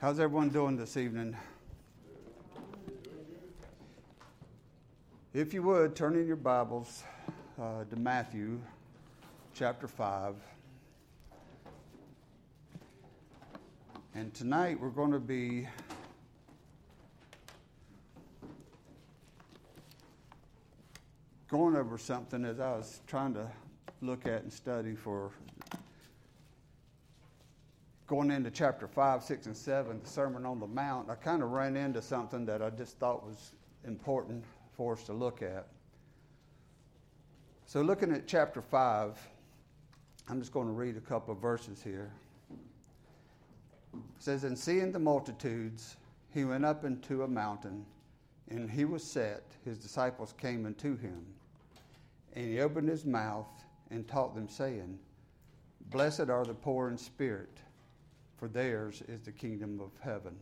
How's everyone doing this evening? If you would, turn in your Bibles to Matthew chapter 5. And tonight we're going to be going over something as I was trying to look at and study for going into chapter 5, 6, and 7, the Sermon on the Mount. I kind of ran into something that I just thought was important for us to look at. So looking at chapter 5, I'm just going to read a couple of verses here. It says, "And seeing the multitudes, he went up into a mountain, and he was set. His disciples came unto him. And he opened his mouth and taught them, saying, Blessed are the poor in spirit, for theirs is the kingdom of heaven."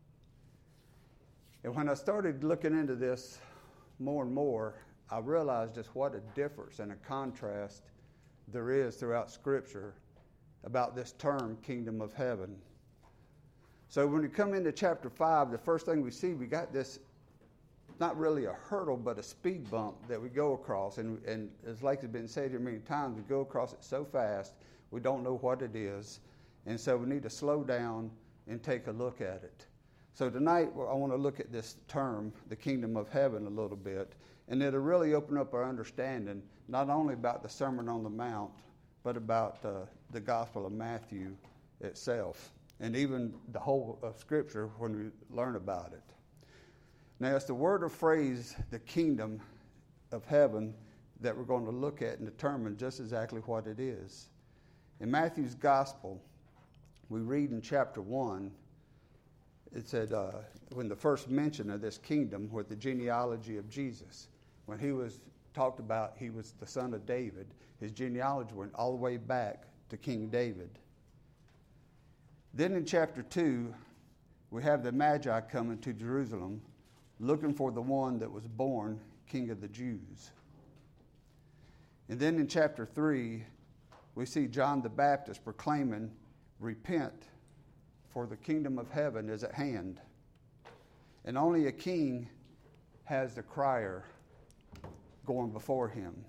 And when I started looking into this more and more, I realized just what a difference and a contrast there is throughout Scripture about this term, kingdom of heaven. So when we come into chapter 5, the first thing we see, we got this, not really a hurdle, but a speed bump that we go across. And as like has been said here many times, we go across it so fast, we don't know what it is. And so we need to slow down and take a look at it. So tonight, I want to look at this term, the kingdom of heaven, a little bit. And it'll really open up our understanding, not only about the Sermon on the Mount, but about the Gospel of Matthew itself, and even the whole of Scripture when we learn about it. Now, it's the word or phrase, the kingdom of heaven, that we're going to look at and determine just exactly what it is. In Matthew's Gospel, we read in chapter 1, it said, when the first mention of this kingdom with the genealogy of Jesus, when he was talked about, he was the son of David, his genealogy went all the way back to King David. Then in chapter 2, we have the Magi coming to Jerusalem, looking for the one that was born King of the Jews. And then in chapter 3, we see John the Baptist proclaiming, "Repent, for the kingdom of heaven is at hand." And only a king has the crier going before him.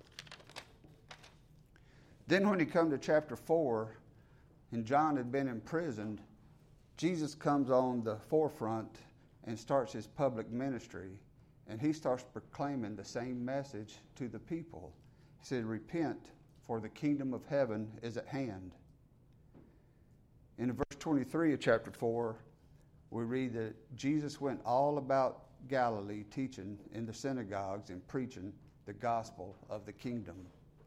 Then when you come to chapter 4, and John had been imprisoned, Jesus comes on the forefront and starts his public ministry. And he starts proclaiming the same message to the people. He said, "Repent, for the kingdom of heaven is at hand." In verse 23 of chapter 4, we read that Jesus went all about Galilee teaching in the synagogues and preaching the gospel of the kingdom.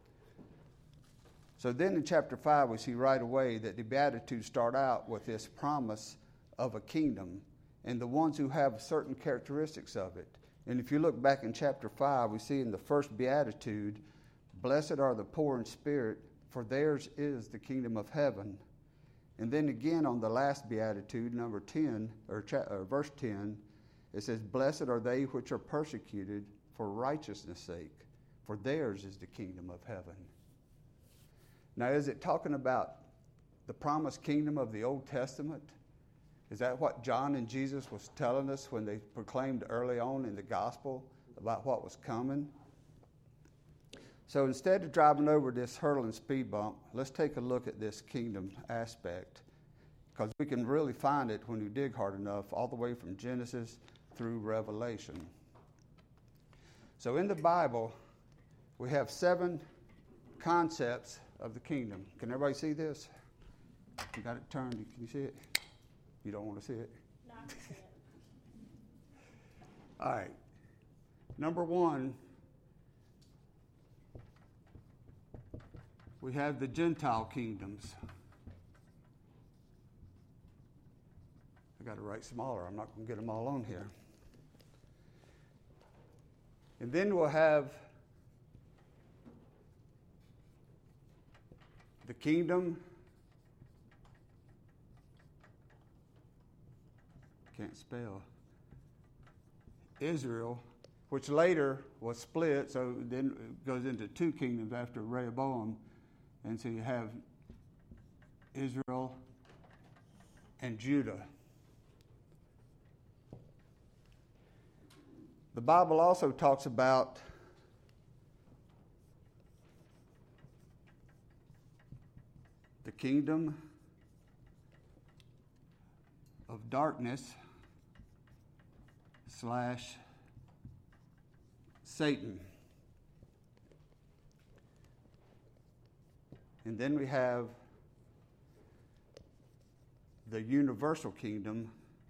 So then in chapter 5, we see right away that the Beatitudes start out with this promise of a kingdom and the ones who have certain characteristics of it. And if you look back in chapter 5, we see in the first Beatitude, "Blessed are the poor in spirit, for theirs is the kingdom of heaven." And then again on the last Beatitude, number 10, or verse 10, it says, "Blessed are they which are persecuted for righteousness' sake, for theirs is the kingdom of heaven." Now, is it talking about the promised kingdom of the Old Testament? Is that what John and Jesus was telling us when they proclaimed early on in the gospel about what was coming? So instead of driving over this hurdle and speed bump, let's take a look at this kingdom aspect, because we can really find it when you dig hard enough, all the way from Genesis through Revelation. So in the Bible, we have 7 concepts of the kingdom. Can everybody see this? You got it turned. Can you see it? You don't want to see it? No, I can see it. All right. Number 1, we have the Gentile kingdoms. I got to write smaller. I'm not going to get them all on here. And then we'll have the kingdom. Can't spell. Israel, which later was split, so then it goes into 2 kingdoms after Rehoboam. And so you have Israel and Judah. The Bible also talks about the kingdom of darkness / Satan. And then we have the universal kingdom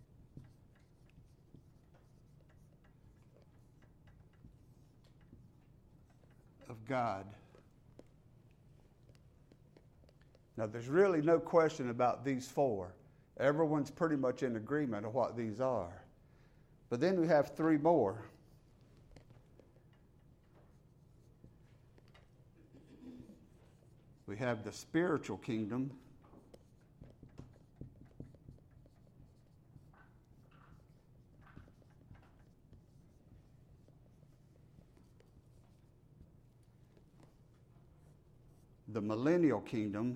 of God. Now, there's really no question about these four. Everyone's pretty much in agreement of what these are. But then we have three more. We have the spiritual kingdom, the millennial kingdom,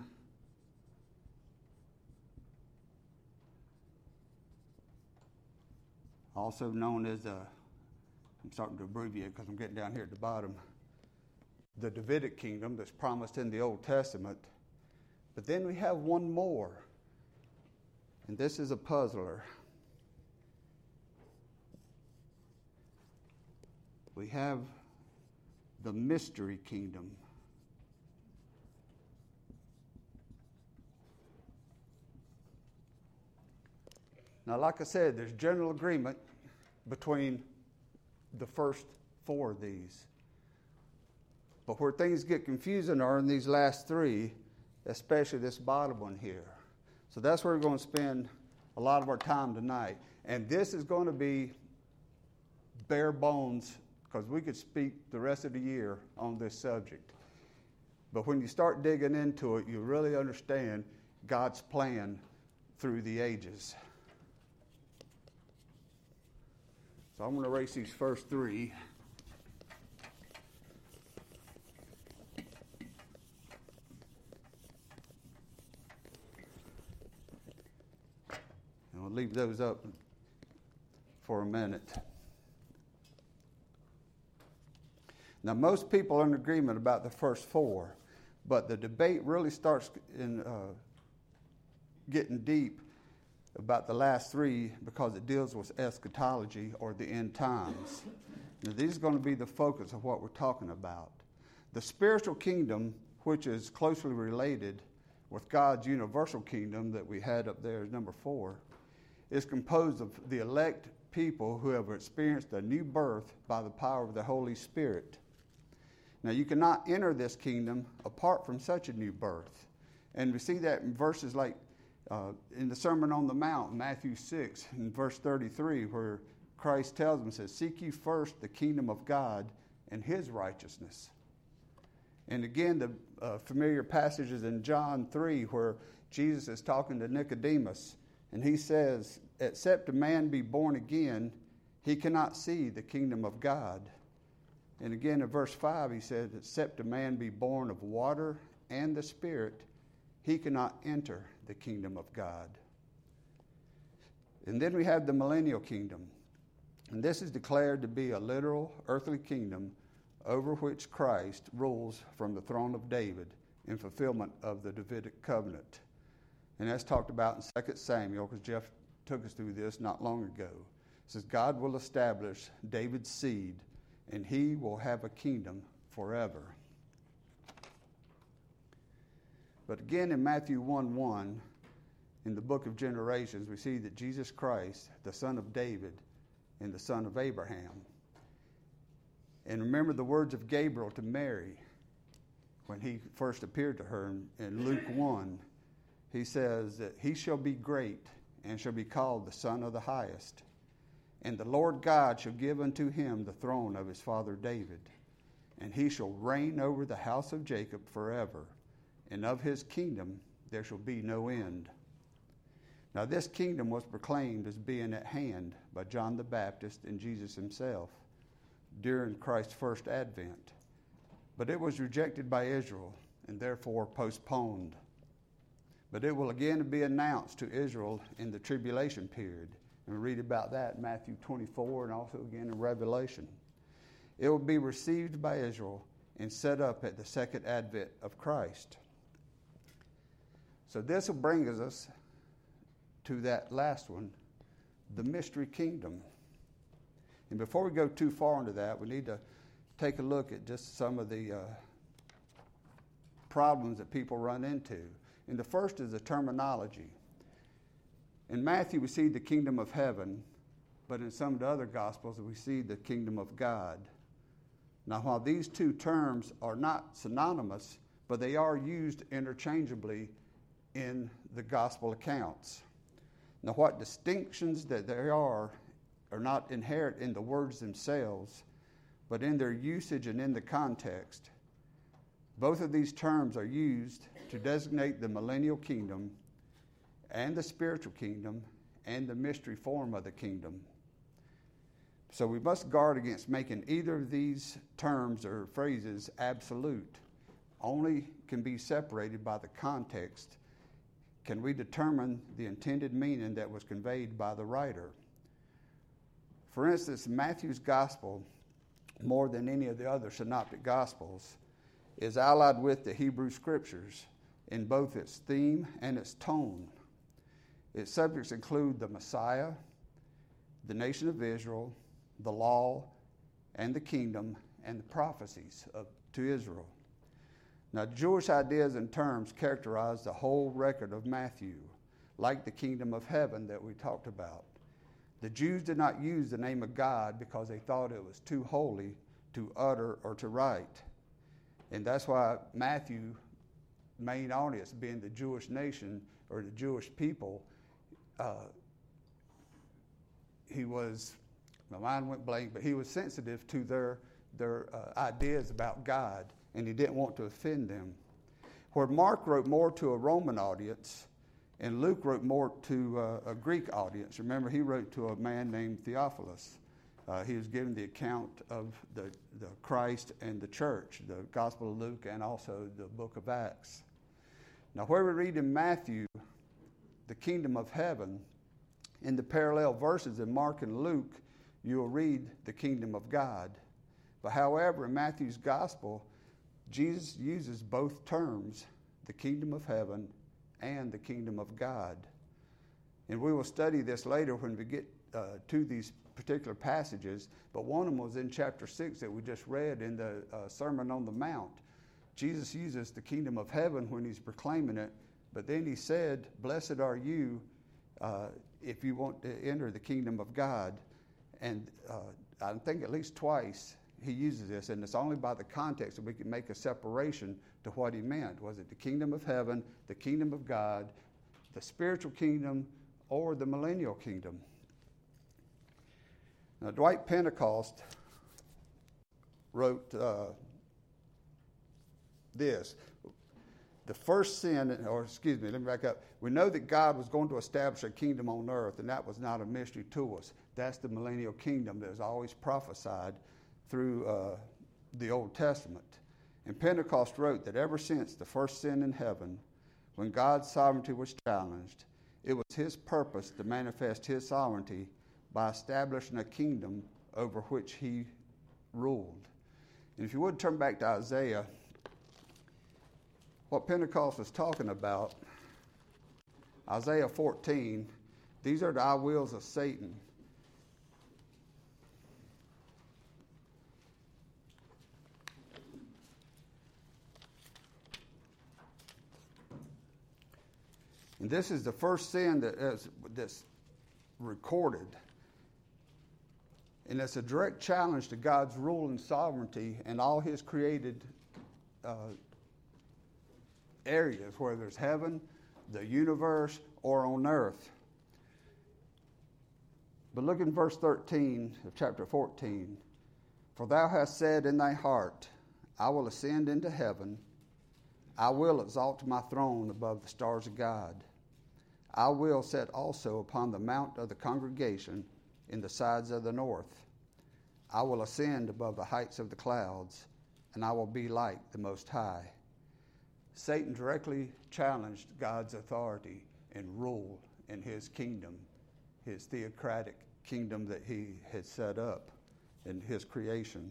also known as I'm starting to abbreviate because I'm getting down here at the bottom, the Davidic kingdom that's promised in the Old Testament. But then we have one more, and this is a puzzler. We have the mystery kingdom. Now, like I said, there's general agreement between the first four of these. But where things get confusing are in these last three, especially this bottom one here. So that's where we're going to spend a lot of our time tonight. And this is going to be bare bones, because we could speak the rest of the year on this subject. But when you start digging into it, you really understand God's plan through the ages. So I'm going to erase these first three. And we'll leave those up for a minute. Now, most people are in agreement about the first four, but the debate really starts in getting deep about the last three because it deals with eschatology or the end times. Now, these are going to be the focus of what we're talking about. The spiritual kingdom, which is closely related with God's universal kingdom that we had up there as number 4, is composed of the elect people who have experienced a new birth by the power of the Holy Spirit. Now, you cannot enter this kingdom apart from such a new birth. And we see that in verses like in the Sermon on the Mount, Matthew 6, in verse 33, where Christ tells them, says, "Seek ye first the kingdom of God and his righteousness." And again, the familiar passages in John 3, where Jesus is talking to Nicodemus, and he says, "Except a man be born again, he cannot see the kingdom of God." And again in verse 5, he says, "Except a man be born of water and the Spirit, he cannot enter the kingdom of God." And then we have the millennial kingdom. And this is declared to be a literal earthly kingdom over which Christ rules from the throne of David in fulfillment of the Davidic covenant. And that's talked about in 2 Samuel, because Jeff took us through this not long ago. It says, God will establish David's seed, and he will have a kingdom forever. But again in Matthew 1:1, in the book of generations, we see that Jesus Christ, the son of David and the son of Abraham. And remember the words of Gabriel to Mary when he first appeared to her in Luke 1. He says that he shall be great and shall be called the Son of the Highest. And the Lord God shall give unto him the throne of his father David. And he shall reign over the house of Jacob forever. And of his kingdom there shall be no end. Now this kingdom was proclaimed as being at hand by John the Baptist and Jesus himself during Christ's first advent. But it was rejected by Israel and therefore postponed. But it will again be announced to Israel in the tribulation period, And we read about that in Matthew 24 and also again in Revelation. It will be received by Israel and set up at the second advent of Christ. So this will bring us to that last one, the mystery kingdom. And before we go too far into that, we need to take a look at just some of the problems that people run into. And the first is the terminology. In Matthew, we see the kingdom of heaven, but in some of the other Gospels, we see the kingdom of God. Now, while these two terms are not synonymous, but they are used interchangeably in the Gospel accounts. Now, what distinctions that there are not inherent in the words themselves, but in their usage and in the context. Both of these terms are used to designate the millennial kingdom and the spiritual kingdom and the mystery form of the kingdom. So we must guard against making either of these terms or phrases absolute. Only can be separated by the context. Can we determine the intended meaning that was conveyed by the writer? For instance, Matthew's gospel, more than any of the other synoptic gospels, is allied with the Hebrew scriptures in both its theme and its tone. Its subjects include the Messiah, the nation of Israel, the law, and the kingdom, and the prophecies to Israel. Now, Jewish ideas and terms characterize the whole record of Matthew, like the kingdom of heaven that we talked about. The Jews did not use the name of God because they thought it was too holy to utter or to write. And that's why Matthew, main audience being the Jewish nation or the Jewish people, my mind went blank, but he was sensitive to their ideas about God, and he didn't want to offend them. Where Mark wrote more to a Roman audience, and Luke wrote more to a Greek audience. Remember, he wrote to a man named Theophilus. He was giving the account of the Christ and the church, the Gospel of Luke and also the book of Acts. Now, where we read in Matthew, the kingdom of heaven, in the parallel verses in Mark and Luke, you will read the kingdom of God. But however, in Matthew's gospel, Jesus uses both terms, the kingdom of heaven and the kingdom of God. And we will study this later when we get to these particular passages, but one of them was in chapter 6 that we just read in the Sermon on the Mount. Jesus uses the kingdom of heaven when he's proclaiming it, but then he said, "Blessed are you if you want to enter the kingdom of God." And I think at least twice he uses this, and it's only by the context that we can make a separation to what he meant. Was it the kingdom of heaven, the kingdom of God, the spiritual kingdom, or the millennial kingdom? Now, Dwight Pentecost wrote this. The first sin, let me back up. We know that God was going to establish a kingdom on earth, and that was not a mystery to us. That's the millennial kingdom that was always prophesied through the Old Testament. And Pentecost wrote that ever since the first sin in heaven, when God's sovereignty was challenged, it was his purpose to manifest his sovereignty by establishing a kingdom over which he ruled. And if you would turn back to Isaiah, what Pentecost was talking about, Isaiah 14, these are the I wills of Satan. And this is the first sin that's recorded. And it's a direct challenge to God's rule and sovereignty and all his created areas, whether it's heaven, the universe, or on earth. But look in verse 13 of chapter 14. "For thou hast said in thy heart, I will ascend into heaven. I will exalt my throne above the stars of God. I will set also upon the mount of the congregation in the sides of the north. I will ascend above the heights of the clouds, and I will be like the Most High." Satan directly challenged God's authority and rule in his kingdom. his theocratic kingdom that he had set up in his creation.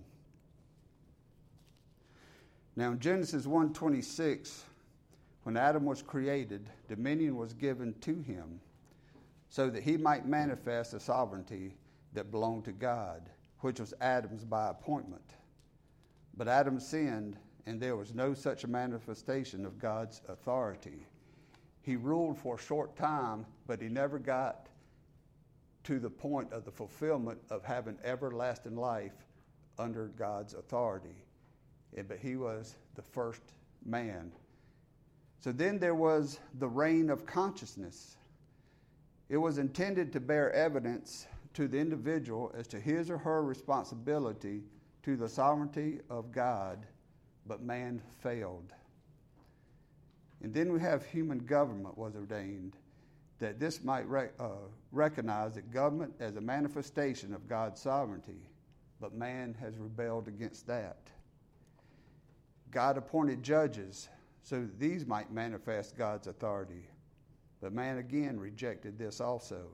Now in Genesis 1:26, when Adam was created, dominion was given to him so that he might manifest the sovereignty that belonged to God, which was Adam's by appointment. But Adam sinned, and there was no such a manifestation of God's authority. He ruled for a short time, but he never got to the point of the fulfillment of having everlasting life under God's authority. But he was the first man. So then there was the reign of consciousness. It was intended to bear evidence to the individual as to his or her responsibility to the sovereignty of God, but man failed. And then we have human government was ordained, that this might recognize that government as a manifestation of God's sovereignty, but man has rebelled against that. God appointed judges so that these might manifest God's authority, but man again rejected this also.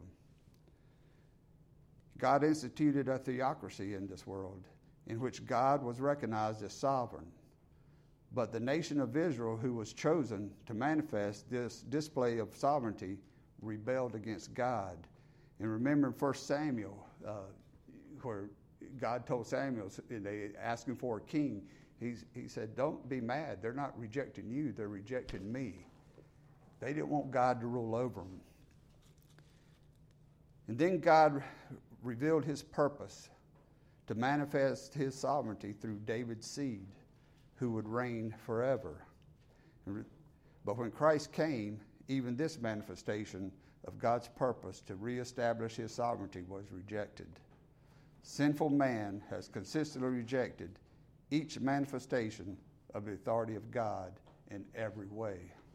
God instituted a theocracy in this world in which God was recognized as sovereign. But the nation of Israel, who was chosen to manifest this display of sovereignty, rebelled against God. And remember in 1 Samuel, where God told Samuel, they asked him for a king, he said, don't be mad. They're not rejecting you, they're rejecting me. They didn't want God to rule over them. And then God revealed his purpose to manifest his sovereignty through David's seed, who would reign forever. But when Christ came, even this manifestation of God's purpose to reestablish his sovereignty was rejected. Sinful man has consistently rejected each manifestation of the authority of God in every way.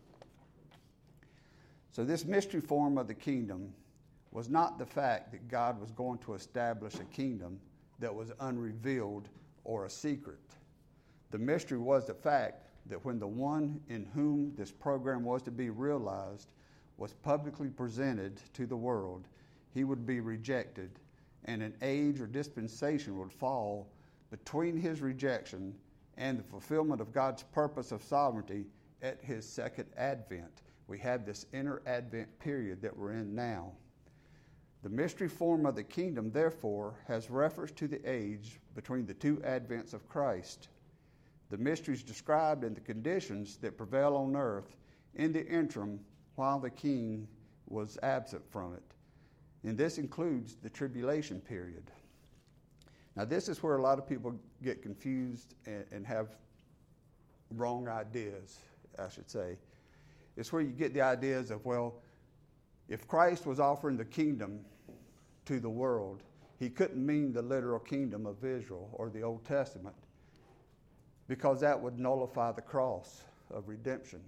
So this mystery form of the kingdom was not the fact that God was going to establish a kingdom that was unrevealed or a secret. The mystery was the fact that when the one in whom this program was to be realized was publicly presented to the world, he would be rejected, and an age or dispensation would fall between his rejection and the fulfillment of God's purpose of sovereignty at his second advent. We have this inner advent period that we're in now. The mystery form of the kingdom, therefore, has reference to the age between the two advents of Christ. The mysteries described in the conditions that prevail on earth in the interim while the king was absent from it. And this includes the tribulation period. Now, this is where a lot of people get confused and have wrong ideas, I should say. It's where you get the ideas of, well, if Christ was offering the kingdom to the world, he couldn't mean the literal kingdom of Israel or the Old Testament, because that would nullify the cross of redemption.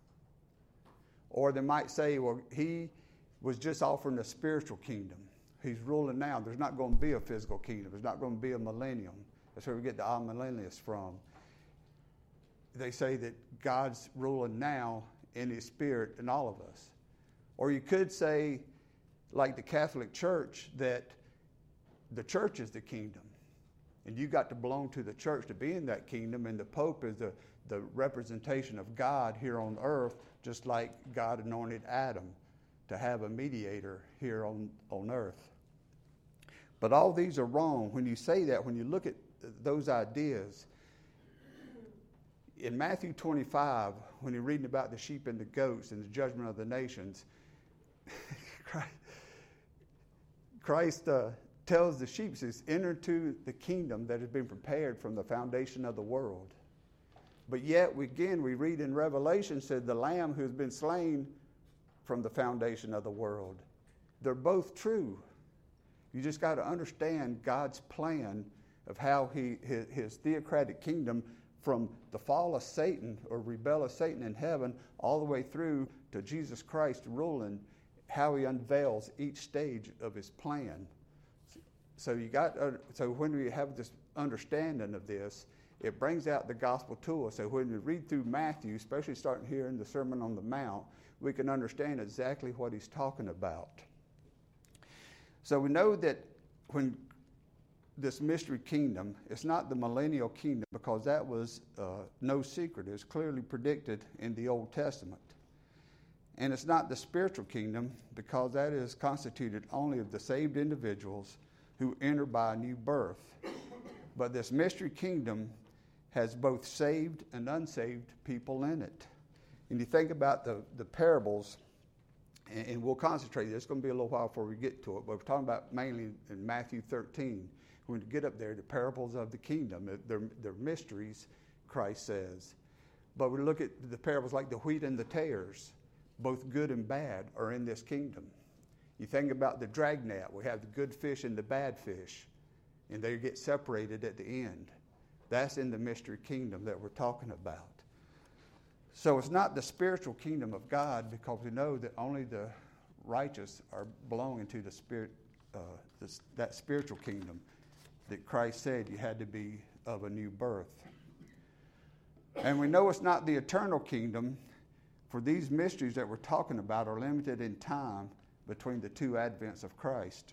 Or they might say, well, he was just offering a spiritual kingdom. He's ruling now. There's not going to be a physical kingdom. There's not going to be a millennium. That's where we get the amillennialists from. They say that God's ruling now in his spirit in all of us. Or you could say, like the Catholic Church, that the church is the kingdom. And you got to belong to the church to be in that kingdom, and the Pope is the representation of God here on earth, just like God anointed Adam to have a mediator here on earth. But all these are wrong. When you say that, when you look at those ideas, in Matthew 25, when you're reading about the sheep and the goats and the judgment of the nations, Christ tells the sheep, says, enter into the kingdom that has been prepared from the foundation of the world. But yet, we read in Revelation, said the Lamb who has been slain from the foundation of the world. They're both true. You just got to understand God's plan of how his theocratic kingdom, from the fall of Satan or rebellious Satan in heaven all the way through to Jesus Christ ruling, how he unveils each stage of his plan. So when we have this understanding of this, it brings out the gospel to us. So when we read through Matthew, especially starting here in the Sermon on the Mount, we can understand exactly what he's talking about. So we know that when this mystery kingdom, it's not the millennial kingdom, because that was no secret. It was clearly predicted in the Old Testament. And it's not the spiritual kingdom, because that is constituted only of the saved individuals who enter by a new birth. But this mystery kingdom has both saved and unsaved people in it. And you think about the parables, and we'll concentrate. It's going to be a little while before we get to it, but we're talking about mainly in Matthew 13. When we get up there, the parables of the kingdom, they're mysteries, Christ says. But we look at the parables like the wheat and the tares, both good and bad, are in this kingdom. You think about the dragnet. We have the good fish and the bad fish, and they get separated at the end. That's in the mystery kingdom that we're talking about. So it's not the spiritual kingdom of God, because we know that only the righteous are belonging to the spirit, that spiritual kingdom that Christ said you had to be of a new birth. And we know it's not the eternal kingdom, for these mysteries that we're talking about are limited in time between the two advents of Christ.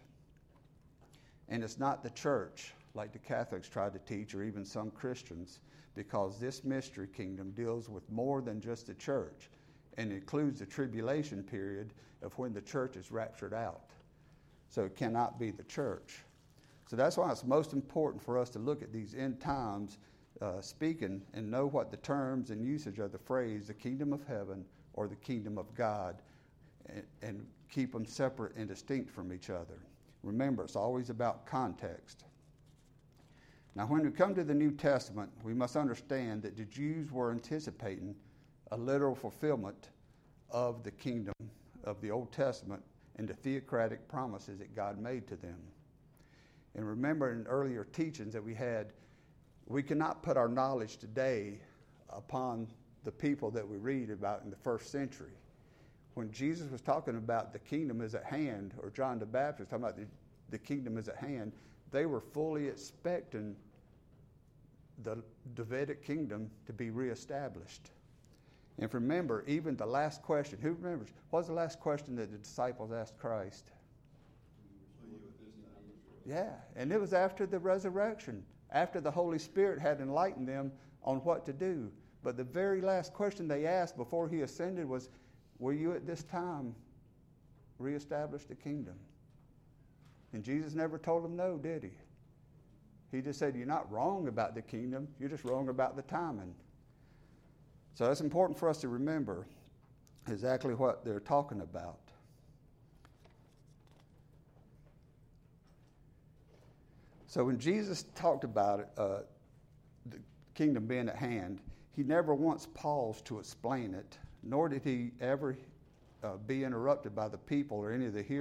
And it's not the church, like the Catholics try to teach, or even some Christians, because this mystery kingdom deals with more than just the church, and includes the tribulation period of when the church is raptured out. So it cannot be the church. So that's why it's most important for us to look at these end times speaking and know what the terms and usage of the phrase, the kingdom of heaven or the kingdom of God, and keep them separate and distinct from each other. Remember, it's always about context. Now, when we come to the New Testament, we must understand that the Jews were anticipating a literal fulfillment of the kingdom of the Old Testament and the theocratic promises that God made to them. And remember, in earlier teachings that we had, we cannot put our knowledge today upon the people that we read about in the first century. When Jesus was talking about the kingdom is at hand, or John the Baptist talking about the kingdom is at hand, they were fully expecting the Davidic kingdom to be reestablished. And remember, even the last question, who remembers, what was the last question that the disciples asked Christ? Yeah, and it was after the resurrection, after the Holy Spirit had enlightened them on what to do. But the very last question they asked before he ascended was, will you at this time reestablish the kingdom? And Jesus never told them no, did he? He just said, you're not wrong about the kingdom, you're just wrong about the timing. So it's important for us to remember exactly what they're talking about. So when Jesus talked about it, the kingdom being at hand, he never once paused to explain it, nor did he ever be interrupted by the people or any of the hearers